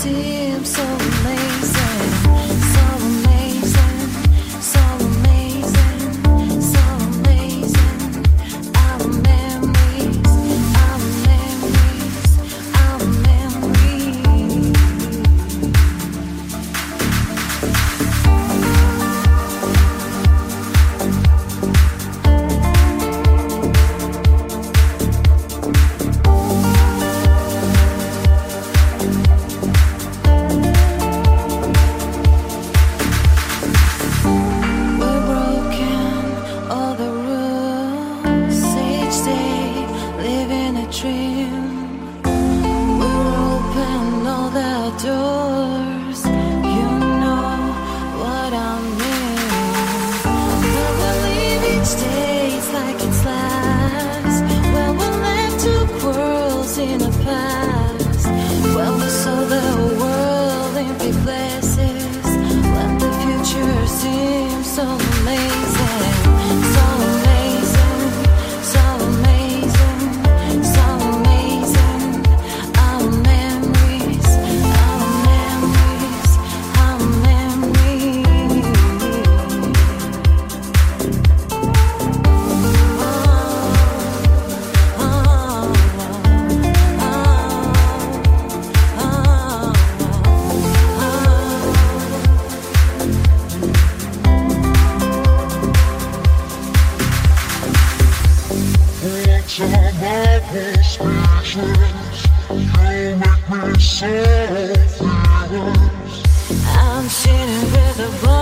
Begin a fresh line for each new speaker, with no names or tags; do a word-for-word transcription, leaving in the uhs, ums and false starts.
seems so amazing, so amazing, so amazing, so amazing. Our memories, our memories, our memories. We're broken all the rules each day, living a dream. We're open all the doors. You know what I mean. But we live each day it's like it's last. Well, we left two worlds in the past. Well, we saw the world in big places. When the future seems so amazing, so amazing, so amazing, so amazing. Our memories, our memories, our memories. Oh, oh, oh, oh,
What's about these speechless? You make me so furious.
I'm sitting with a boy.